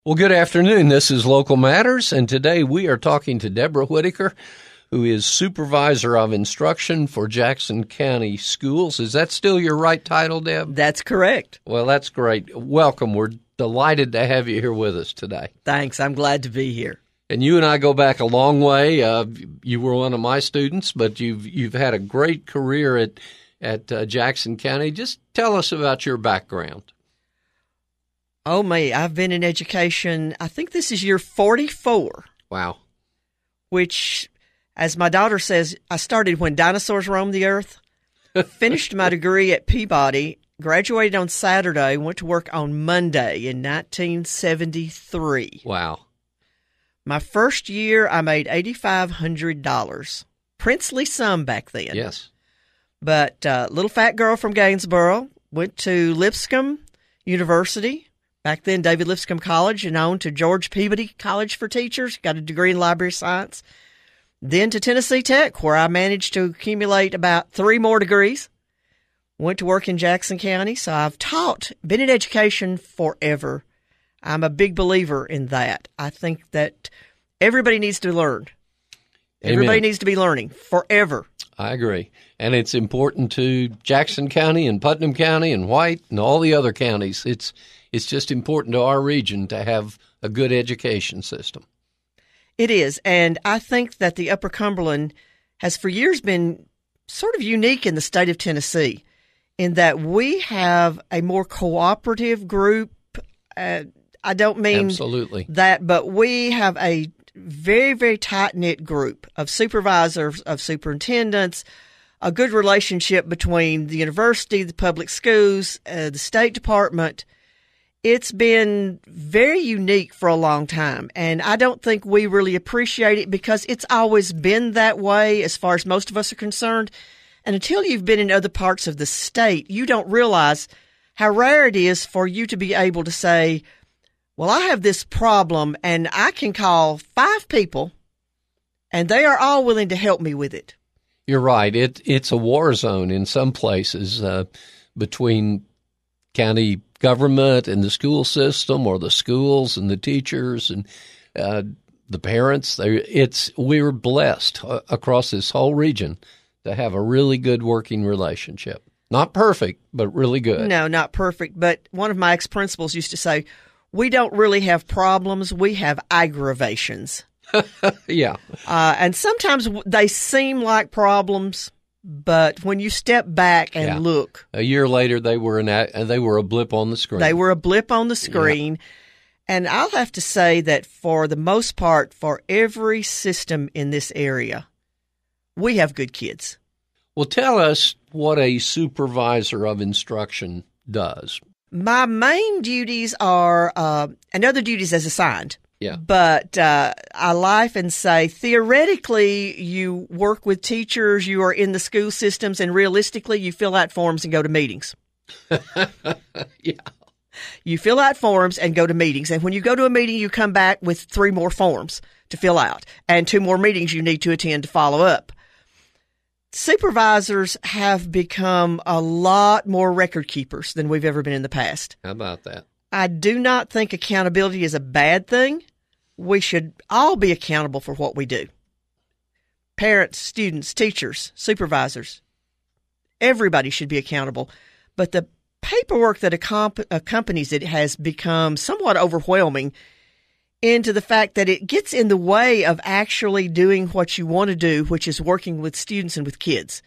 Well, good afternoon. This is Local Matters, and today we are talking to Deborah Whitaker, who is Supervisor of Instruction for Jackson County Schools. Is that still your right title, Deb? That's correct. Well, that's great. Welcome. We're delighted to have you here with us today. Thanks. I'm glad to be here. And you and I go back a long way. You were one of my students, but you've had a great career at Jackson County. Just tell us about your background. Oh, me. I've been in education, I think this is year 44. Wow. Which, as my daughter says, I started when dinosaurs roamed the earth, finished my degree at Peabody, graduated on Saturday, went to work on Monday in 1973. Wow. My first year, I made $8,500. Princely sum back then. Yes. But little fat girl from Gainesboro, went to Lipscomb University. Back then, David Lipscomb College, and on to George Peabody College for Teachers, got a degree in library science. Then to Tennessee Tech, where I managed to accumulate about 3 more degrees. Went to work in Jackson County, so I've been in education forever. I'm a big believer in that. I think that everybody needs to learn. Amen. Everybody needs to be learning forever. I agree. And it's important to Jackson County and Putnam County and White and all the other counties. It's just important to our region to have a good education system. It is, and I think that the Upper Cumberland has for years been sort of unique in the state of Tennessee in that we have a more cooperative group. I don't mean Absolutely. that, but we have a very, very tight-knit group of supervisors, of superintendents, a good relationship between the university, the public schools, the State Department. It's been very unique for a long time, and I don't think we really appreciate it because it's always been that way as far as most of us are concerned. And until you've been in other parts of the state, you don't realize how rare it is for you to be able to say, well, I have this problem, and I can call 5 people, and they are all willing to help me with it. You're right. It's a war zone in some places between county government and the school system, or the schools and the teachers and the parents. We were blessed across this whole region to have a really good working relationship. Not perfect, but really good. No, not perfect. But one of my ex-principals used to say, we don't really have problems, we have aggravations. Yeah. And sometimes they seem like problems, but when you step back and look, a year later they were a blip on the screen. They were a blip on the screen. Yeah. And I'll have to say that for the most part, for every system in this area, we have good kids. Well, tell us what a supervisor of instruction does. My main duties are, and other duties as assigned. Yeah. But I laugh and say, theoretically, you work with teachers, you are in the school systems, and realistically, you fill out forms and go to meetings. Yeah. You fill out forms and go to meetings. And when you go to a meeting, you come back with 3 more forms to fill out and 2 more meetings you need to attend to follow up. Supervisors have become a lot more record keepers than we've ever been in the past. How about that? I do not think accountability is a bad thing. We should all be accountable for what we do. Parents, students, teachers, supervisors, everybody should be accountable. But the paperwork that accompanies it has become somewhat overwhelming into the fact that it gets in the way of actually doing what you want to do, which is working with students and with kids.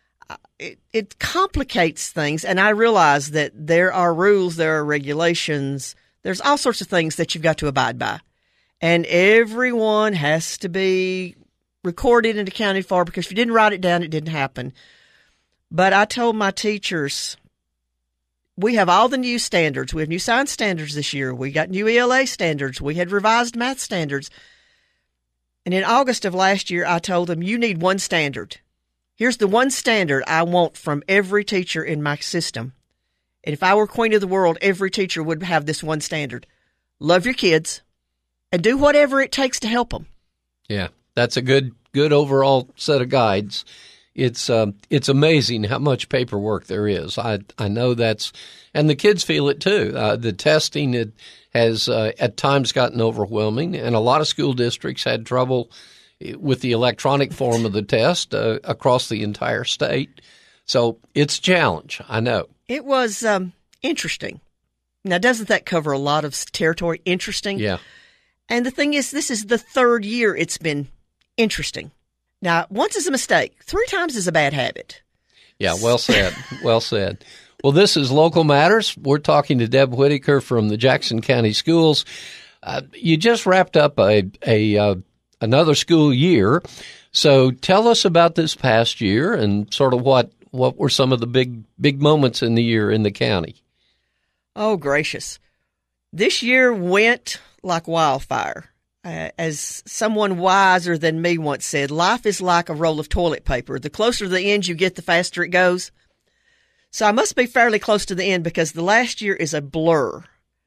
It complicates things, and I realize that there are rules, there are regulations, there's all sorts of things that you've got to abide by. And everyone has to be recorded and accounted for, because if you didn't write it down, it didn't happen. But I told my teachers, we have all the new standards. We have new science standards this year. We got new ELA standards. We had revised math standards. And in August of last year, I told them, you need one standard. Here's the one standard I want from every teacher in my system. And if I were queen of the world, every teacher would have this one standard. Love your kids and do whatever it takes to help them. Yeah, that's a good overall set of guides. it's amazing how much paperwork there is. I know and the kids feel it too. The testing has at times gotten overwhelming, and a lot of school districts had trouble with the electronic form of the test across the entire state. So it's a challenge, I know. It was interesting. Now, doesn't that cover a lot of territory? Interesting. Yeah. And the thing is, this is the third year it's been interesting. Now, once is a mistake. 3 times is a bad habit. Yeah, well said. Well said. Well, this is Local Matters. We're talking to Deb Whitaker from the Jackson County Schools. You just wrapped up another school year. So tell us about this past year and sort of what were some of the big moments in the year in the county. Oh, gracious. This year went like wildfire. As someone wiser than me once said, life is like a roll of toilet paper. The closer to the end you get, the faster it goes. So I must be fairly close to the end because the last year is a blur.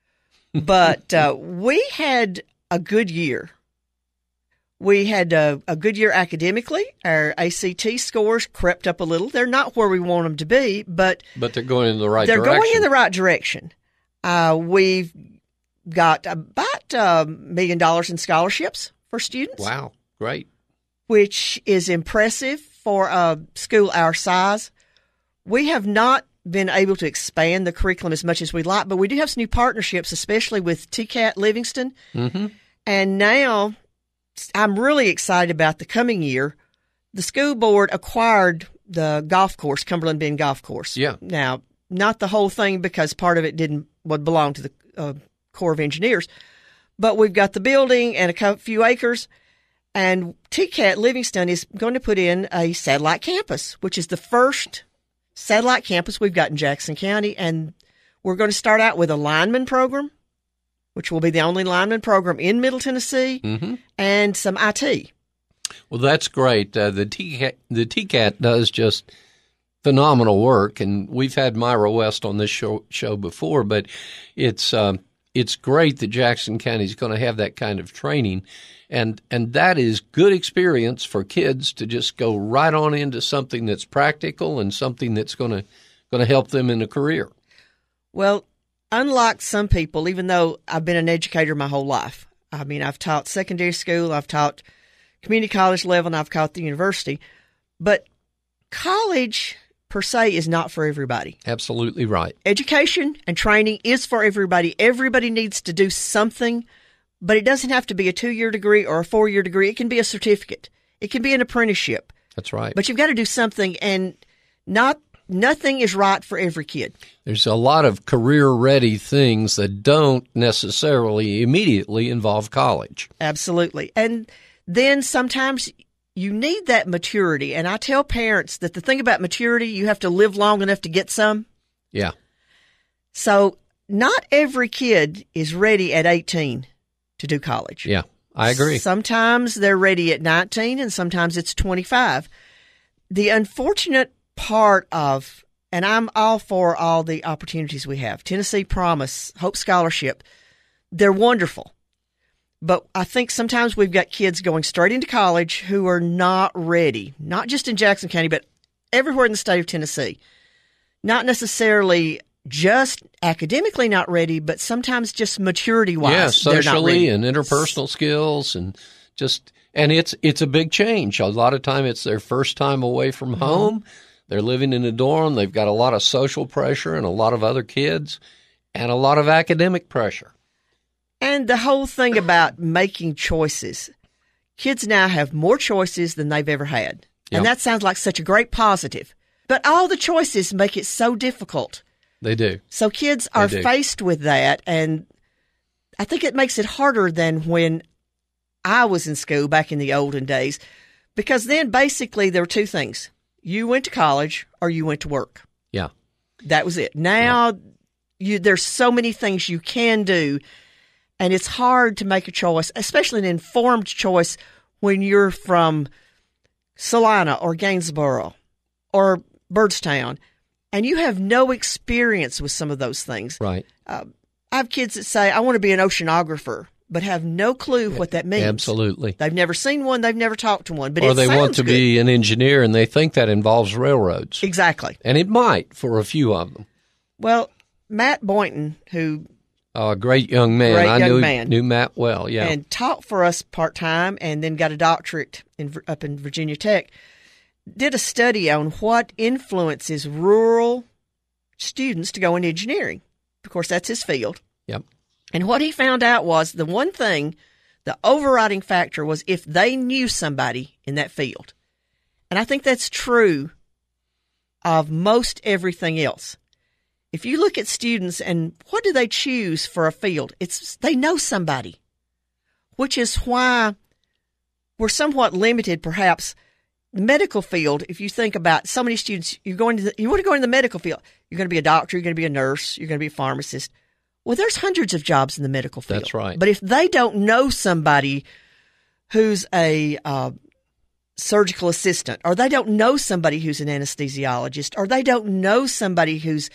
But we had a good year. We had a good year academically. Our ACT scores crept up a little. They're not where we want them to be, but they're going in the right direction. They're going in the right direction. We've got about $1 million in scholarships for students. Wow, great. Which is impressive for a school our size. We have not been able to expand the curriculum as much as we'd like, but we do have some new partnerships, especially with TCAT Livingston. Mm-hmm. And now I'm really excited about the coming year. The school board acquired the golf course, Cumberland Bend Golf Course. Yeah. Now, not the whole thing because part of it would belong to the Corps of Engineers, but we've got the building and a few acres, and TCAT Livingston is going to put in a satellite campus, which is the first satellite campus we've got in Jackson County, and we're going to start out with a lineman program, which will be the only lineman program in Middle Tennessee, mm-hmm. and some IT. Well, that's great. The TCAT does just phenomenal work, and we've had Myra West on this show before, but it's great that Jackson County is going to have that kind of training, and that is good experience for kids to just go right on into something that's practical and something that's going to help them in a career. Well, unlike some people, even though I've been an educator my whole life, I mean, I've taught secondary school, I've taught community college level, and I've taught the university, but college per se is not for everybody. Absolutely right. Education and training is for everybody. Everybody needs to do something, but it doesn't have to be a 2-year degree or a 4-year degree. It can be a certificate. It can be an apprenticeship. That's right. But you've got to do something, and nothing is right for every kid. There's a lot of career-ready things that don't necessarily immediately involve college. Absolutely. And then sometimes you need that maturity. And I tell parents that the thing about maturity, you have to live long enough to get some. Yeah. So not every kid is ready at 18 to do college. Yeah, I agree. Sometimes they're ready at 19 and sometimes it's 25. The unfortunate part of, and I'm all for all the opportunities we have, Tennessee Promise, Hope Scholarship, they're wonderful. But I think sometimes we've got kids going straight into college who are not ready, not just in Jackson County, but everywhere in the state of Tennessee. Not necessarily just academically not ready, but sometimes just maturity-wise, yeah, socially they're not ready. And interpersonal skills and it's a big change. A lot of time it's their first time away from home. They're living in a dorm. They've got a lot of social pressure and a lot of other kids and a lot of academic pressure. And the whole thing about making choices. Kids now have more choices than they've ever had. And that sounds like such a great positive. But all the choices make it so difficult. They do. So kids are faced with that. And I think it makes it harder than when I was in school back in the olden days. Because then basically there were two things. You went to college or you went to work. Yeah. That was it. Now there's so many things you can do. And it's hard to make a choice, especially an informed choice when you're from Salina or Gainesboro or Byrdstown, and you have no experience with some of those things. Right. I have kids that say, I want to be an oceanographer. but have no clue what that means. Absolutely. They've never seen one. They've never talked to one. But or it they sounds want to good. be an engineer, and they think that involves railroads. Exactly. And it might for a few of them. Well, Matt Boynton, who A great young man. Knew Matt well, yeah. and taught for us part-time and then got a doctorate up in Virginia Tech, did a study on what influences rural students to go into engineering. Of course, that's his field. Yep. And what he found out was the one thing, the overriding factor was if they knew somebody in that field. And I think that's true of most everything else. If you look at students and what do they choose for a field, it's they know somebody, which is why we're somewhat limited, perhaps. The medical field, if you think about so many students, you want to go into the medical field. You're going to be a doctor, you're going to be a nurse, you're going to be a pharmacist. Well, there's hundreds of jobs in the medical field. That's right. But if they don't know somebody who's a surgical assistant, or they don't know somebody who's an anesthesiologist, or they don't know somebody who's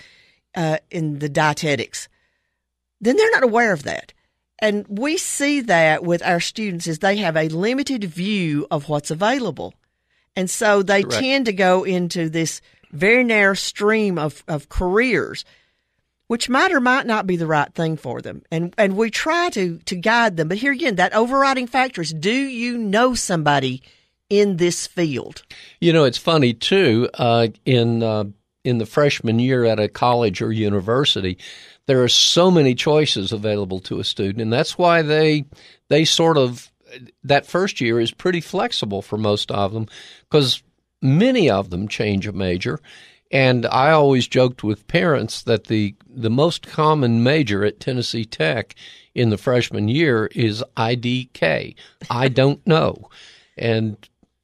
in the dietetics, then they're not aware of that. And we see that with our students is they have a limited view of what's available. And so they Correct. tend to go into this very narrow stream of careers, which might or might not be the right thing for them. And we try to guide them. But here again, that overriding factor is, do you know somebody in this field? You know, it's funny, too, in the freshman year at a college or university, there are so many choices available to a student, and that's why they sort of, that first year is pretty flexible for most of them, because many of them change a major. And I always joked with parents that the most common major at Tennessee Tech in the freshman year is IDK. I don't know. And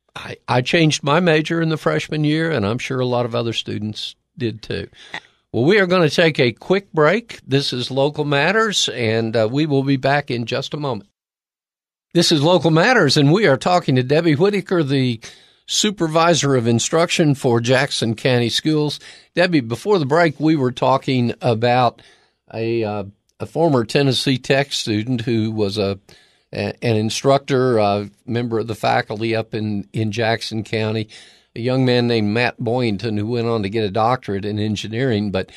I changed my major in the freshman year, and I'm sure a lot of other students did too. Well, we are going to take a quick break. This is Local Matters, and we will be back in just a moment. This is Local Matters, and we are talking to Debbie Whitaker, the Supervisor of Instruction for Jackson County Schools. Debbie, before the break, we were talking about a former Tennessee Tech student who was an instructor, a member of the faculty up in Jackson County, a young man named Matt Boynton who went on to get a doctorate in engineering. But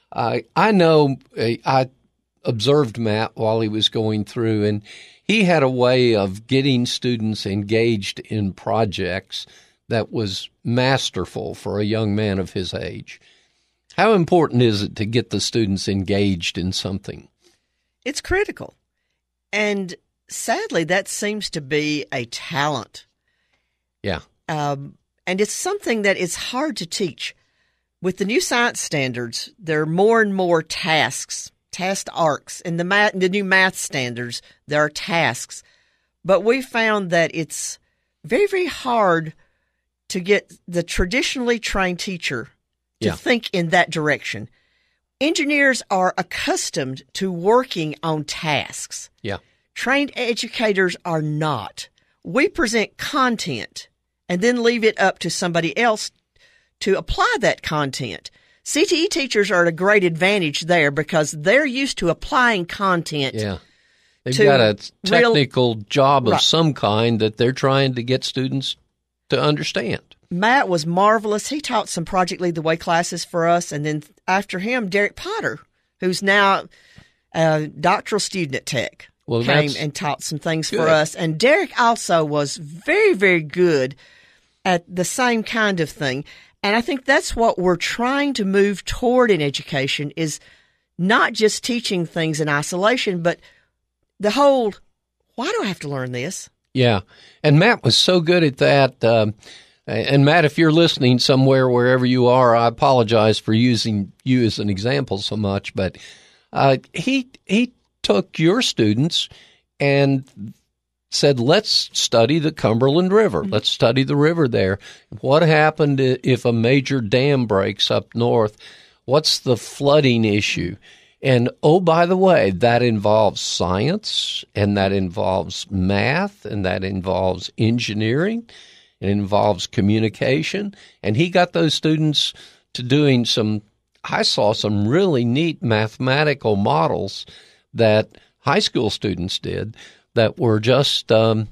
I know I observed Matt while he was going through, and he had a way of getting students engaged in projects that was masterful for a young man of his age. How important is it to get the students engaged in something? It's critical. And sadly, that seems to be a talent. Yeah. And it's something that is hard to teach. With the new science standards, there are more and more task arcs. In the new math standards, there are tasks. But we found that it's very, very hard to get the traditionally trained teacher to think in that direction. Engineers are accustomed to working on tasks. Yeah. Trained educators are not. We present content and then leave it up to somebody else to apply that content. CTE teachers are at a great advantage there because they're used to applying content. Yeah. They've got a technical job of some kind that they're trying to get students to understand. Matt was marvelous. He taught some Project Lead the Way classes for us. And then after him, Derek Potter, who's now a doctoral student at Tech, came and taught some things for us. And Derek also was very, very good at the same kind of thing. And I think that's what we're trying to move toward in education is not just teaching things in isolation, but the whole, why do I have to learn this? Yeah. And Matt was so good at that. And Matt, if you're listening somewhere, wherever you are, I apologize for using you as an example so much, but he took your students and said, let's study the Cumberland River. Let's study the river there. What happened if a major dam breaks up north? What's the flooding issue? And, oh, by the way, that involves science, and that involves math, and that involves engineering, it involves communication. And he got those students to doing I saw some really neat mathematical models that high school students did that were just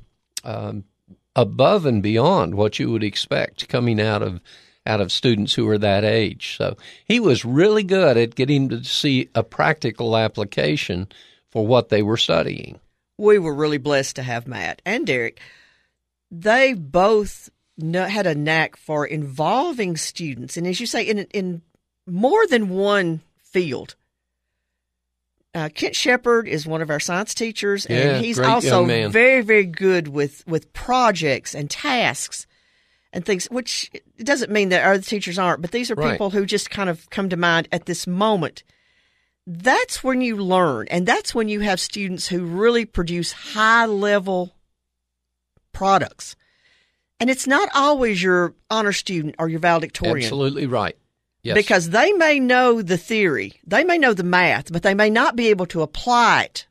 above and beyond what you would expect coming out of students who are that age. So he was really good at getting to see a practical application for what they were studying. We were really blessed to have Matt and Derek. They both had a knack for involving students, and as you say, in more than one field. Kent Shepard is one of our science teachers, and he's also very, very good with projects and tasks and things, which doesn't mean that other teachers aren't, but these are people who just kind of come to mind at this moment. That's when you learn, and that's when you have students who really produce high-level products. And it's not always your honor student or your valedictorian. Absolutely right. Yes. Because they may know the theory, they may know the math, but they may not be able to apply it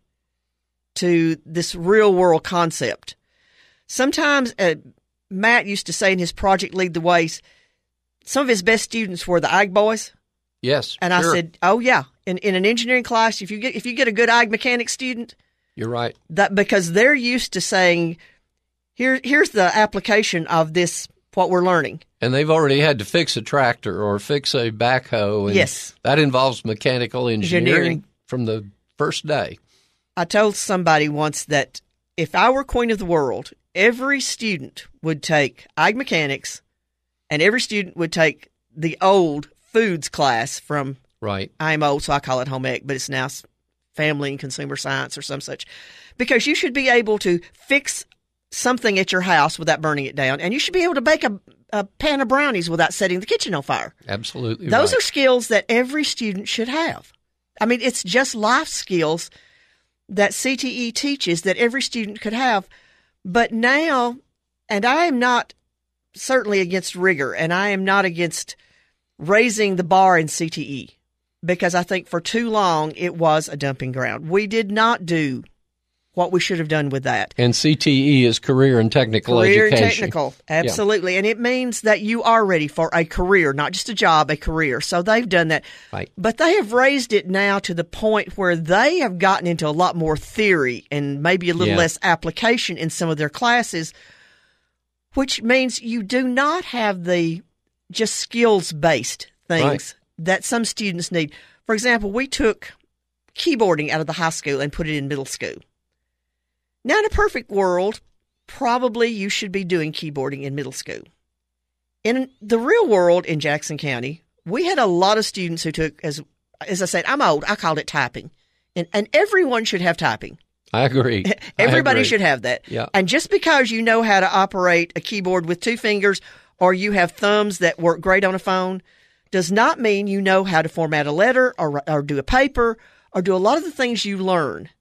to this real-world concept. Sometimes Matt used to say in his project Lead the Ways, some of his best students were the Ag boys. Yes, and I said, "Oh yeah, in an engineering class, if you get a good Ag mechanics student, you're right. That because they're used to saying, here's the application of this what we're learning." And they've already had to fix a tractor or fix a backhoe. And yes, that involves mechanical engineering from the first day. I told somebody once that if I were queen of the world, every student would take Ag mechanics, and every student would take the old foods class from. Right. I'm old, so I call it home ec, but it's now family and consumer science or some such. Because you should be able to fix something at your house without burning it down, and you should be able to bake a pan of brownies without setting the kitchen on fire. Absolutely. Those are skills that every student should have. I mean, it's just life skills that CTE teaches that every student could have. But now, and I am not certainly against rigor, and I am not against raising the bar in CTE, because I think for too long it was a dumping ground. We did not do what we should have done with that. And CTE is career and technical education. Career and technical, absolutely. Yeah. And it means that you are ready for a career, not just a job, a career. So they've done that. Right. But they have raised it now to the point where they have gotten into a lot more theory and maybe a little less application in some of their classes, which means you do not have the just skills-based things that some students need. For example, we took keyboarding out of the high school and put it in middle school. Now, in a perfect world, probably you should be doing keyboarding in middle school. In the real world in Jackson County, we had a lot of students who took, as I said, I'm old, I called it typing. And everyone should have typing. I agree. Everybody should have that. Yeah. And just because you know how to operate a keyboard with two fingers or you have thumbs that work great on a phone does not mean you know how to format a letter or do a paper or do a lot of the things you learn.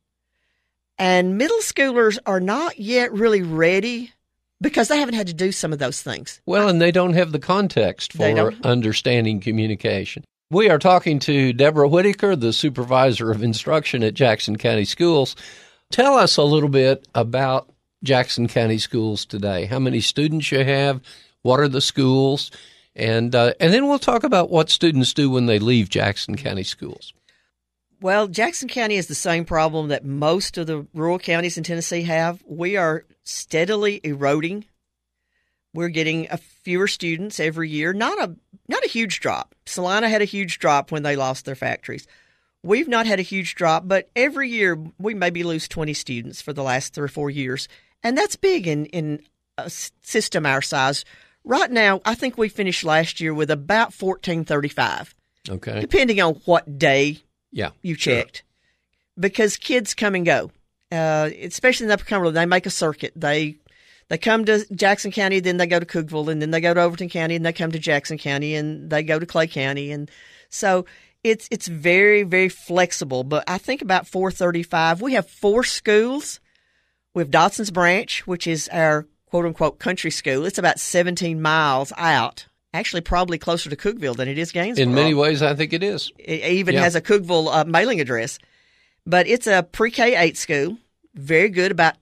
And middle schoolers are not yet really because they haven't had to do some of those things. Well, and they don't have the context for understanding communication. We are talking to Deborah Whitaker, the supervisor of instruction at Jackson County Schools. Tell us a little bit about Jackson County Schools today. How many students you have? What are the schools? And then we'll talk about what students do when they leave Jackson County Schools. Well, Jackson County has the same problem that most of the rural counties in Tennessee have. We are steadily eroding. We're getting fewer students every year. Not a huge drop. Salina had a huge drop when they lost their factories. We've not had a huge drop, but every year we maybe lose 20 students for the last 3 or 4 years. And that's big in a system our size. Right now, I think we finished last year with about 1435. Okay. Depending on what day you checked. Sure. Because kids come and go, especially in the Upper Cumberland. They make a circuit. They come to Jackson County, then they go to Cookeville, and then they go to Overton County, and they come to Jackson County, and they go to Clay County. And so it's very, very flexible. But I think about 435. We have 4 schools. We have Dotson's Branch, which is our quote-unquote country school. It's about 17 miles out. Actually, probably closer to Cookeville than it is Gainesboro. In many ways, I think it is. It even has a Cookeville mailing address. But it's a pre-K-8 school. Very good, about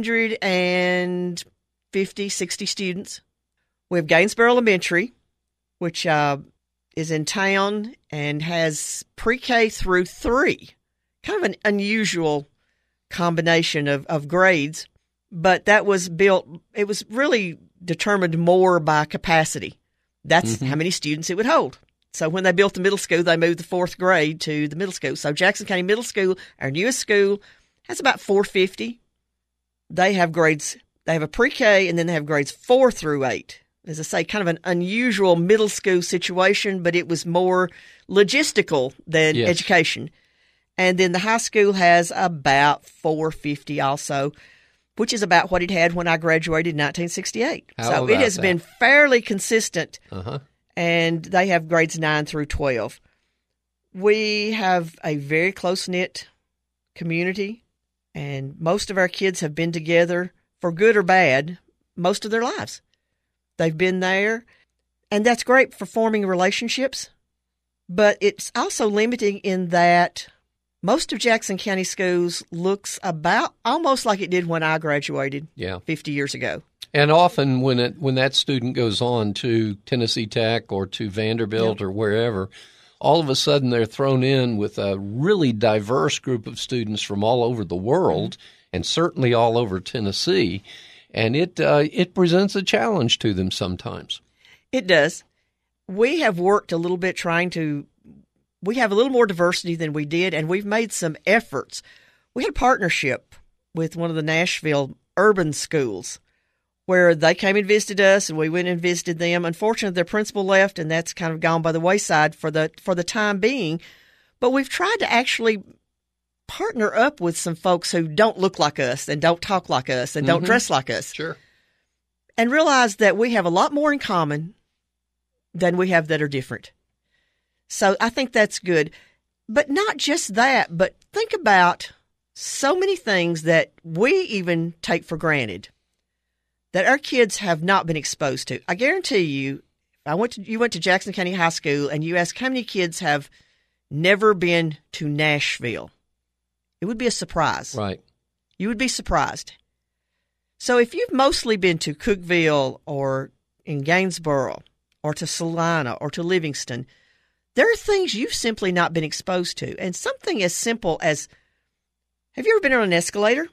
250, 60 students. We have Gainesboro Elementary, which is in town and has pre-K through 3. Kind of an unusual combination of grades, but that was built, it was really determined more by capacity. That's how many students it would hold. So when they built the middle school, they moved the fourth grade to the middle school. So Jackson County Middle School, our newest school, has about 450. They have a pre-K, and then they have grades 4 through 8. As I say, kind of an unusual middle school situation, but it was more logistical than education. And then the high school has about 450 also, which is about what it had when I graduated in 1968. So it has been fairly consistent, and they have grades 9 through 12. We have a very close-knit community, and most of our kids have been together, for good or bad, most of their lives. They've been there, and that's great for forming relationships, but it's also limiting in that most of Jackson County schools looks about almost like it did when I graduated 50 years ago. And often when that student goes on to Tennessee Tech or to Vanderbilt or wherever, all of a sudden they're thrown in with a really diverse group of students from all over the world, and certainly all over Tennessee. And it presents a challenge to them sometimes. It does. We have worked a little bit we have a little more diversity than we did, and we've made some efforts. We had a partnership with one of the Nashville urban schools where they came and visited us, and we went and visited them. Unfortunately, their principal left, and that's kind of gone by the wayside for the time being. But we've tried to actually partner up with some folks who don't look like us and don't talk like us and don't dress like us. Sure. And realize that we have a lot more in common than we have that are different. So I think that's good. But not just that, but think about so many things that we even take for granted that our kids have not been exposed to. I guarantee you, you went to Jackson County High School and you ask how many kids have never been to Nashville. It would be a surprise. Right. You would be surprised. So if you've mostly been to Cookeville or in Gainesboro or to Salina or to Livingston, there are things you've simply not been exposed to. And something as simple as, have you ever been on an escalator?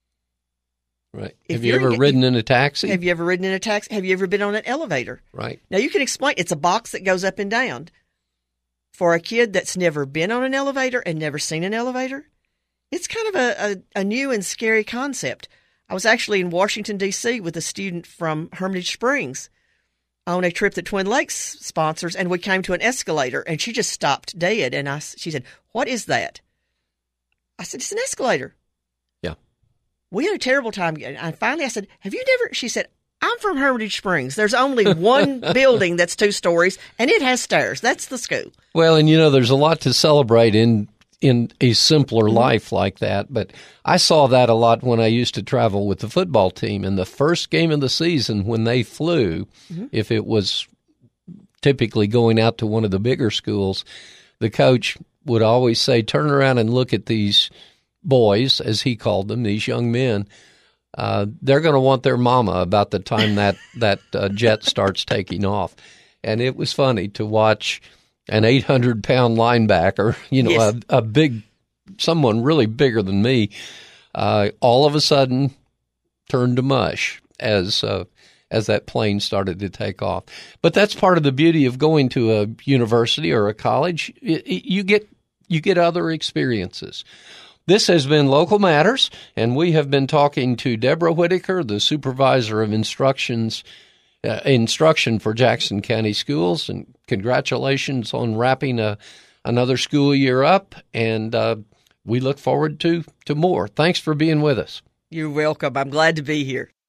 Right. Have you ever ridden in a taxi? Have you ever ridden in a taxi? Have you ever been on an elevator? Right. Now you can explain, it's a box that goes up and down. For a kid that's never been on an elevator and never seen an elevator, it's kind of a new and scary concept. I was actually in Washington, D.C. with a student from Hermitage Springs on a trip that Twin Lakes sponsors, and we came to an escalator, and she just stopped dead. And she said, "What is that?" I said, "It's an escalator." Yeah. We had a terrible time. And finally I said, "Have you never?" She said, "I'm from Hermitage Springs. There's only one building that's 2 stories, and it has stairs. That's the school." Well, and there's a lot to celebrate in a simpler life like that. But I saw that a lot when I used to travel with the football team. In the first game of the season, when they flew, if it was typically going out to one of the bigger schools, the coach would always say, "Turn around and look at these boys," as he called them, these young men. They're going to want their mama about the time that jet starts taking off. And it was funny to watch an 800-pound linebacker, Yes. a big, someone really bigger than me, all of a sudden turned to mush as that plane started to take off. But that's part of the beauty of going to a university or a college. You get other experiences. This has been Local Matters, and we have been talking to Deborah Whitaker, the supervisor of instruction for Jackson County Schools, and congratulations on wrapping another school year up, and we look forward to more. Thanks for being with us. You're welcome. I'm glad to be here.